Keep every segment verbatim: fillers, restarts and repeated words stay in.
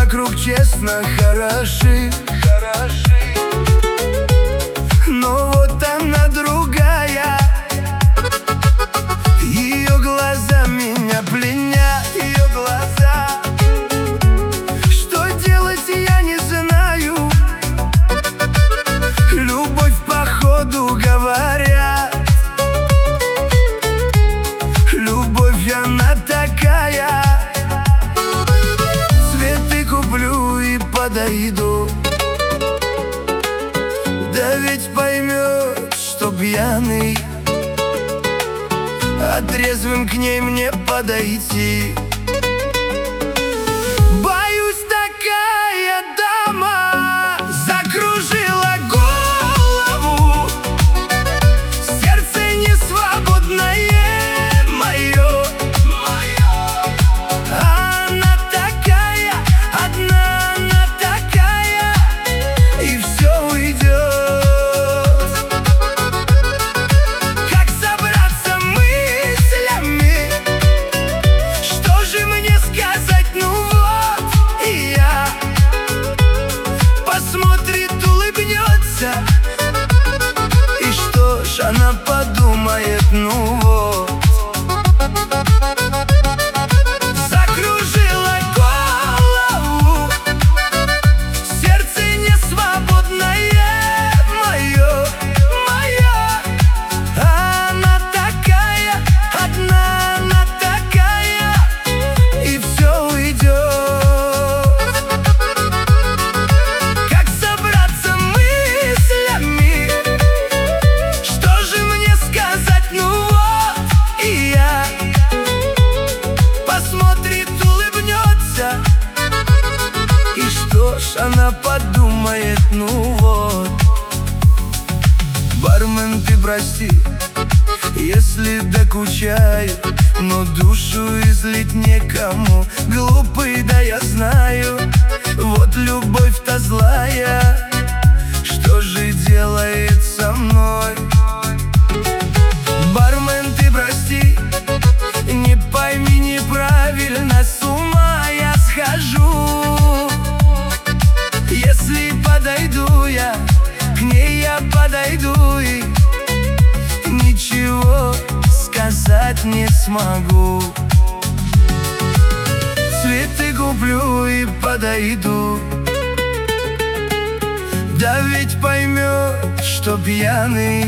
вокруг честно хороши, хороши. Но вот она другая, ее глаза меня пленят, ее глаза. Что делать, я не знаю. Любовь походу говорят. Любовь она такая. Цветы куплю и подойду. Да ведь поймет, что пьяный, а трезвым к ней мне подойти. Боюсь, такая дама закружила голову. Сердце не свободное мое, мое. Она такая, одна она такая, и все уйдет. Как собраться мыслями? Что же мне сказать? Ну вот и я. Посмотрит, улыбнется, и что ж она подумает? Ну вот. Закружила голову. Сердце не свободное мое, мое. Она такая, одна она такая, и все уйдет. Как собраться мыслями? Что же мне сказать? Ну вот и я. Посмотрит, улыбнется, и что ж она подумает? Ну вот. Бармен, ты прости, если докучаю, но душу излить некому. Глупый, да я знаю, вот любовь-то злая. Что же делает со мной? Бармен, ты прости, не пойми неправильно, с ума я схожу. Если подойду я, к ней я подойду, и ничего сказать не смогу. Цветы куплю и подойду. Да ведь поймет, что пьяный,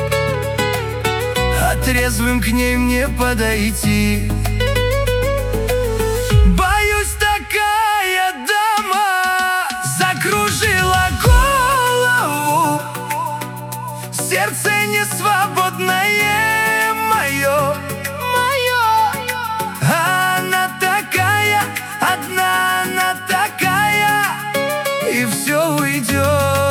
а трезвым к ней мне подойти. Боюсь, такая дама закружила голову. Сердце не свободное мое, мое. Она такая, одна она такая, и все уйдет.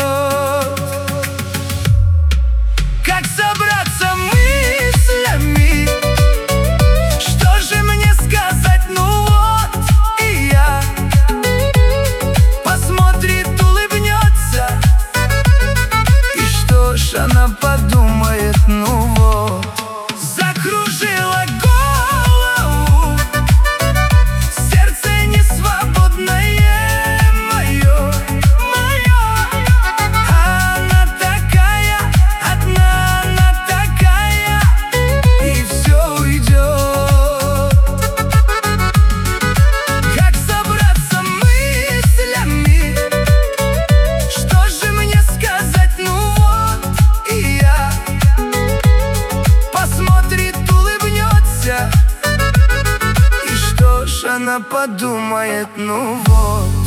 Как собраться мыслями? Что же мне сказать? Ну вот и я. Посмотрит, улыбнется, и что ж она подумает? Ну вот. Закружила голову. Сердце не свободное мое, мое. Она такая, одна она такая, и все уйдет. Как собраться мыслями? Что же мне сказать? Ну вот и я. Посмотрит, улыбнется, и что ж она подумает? Ну вот.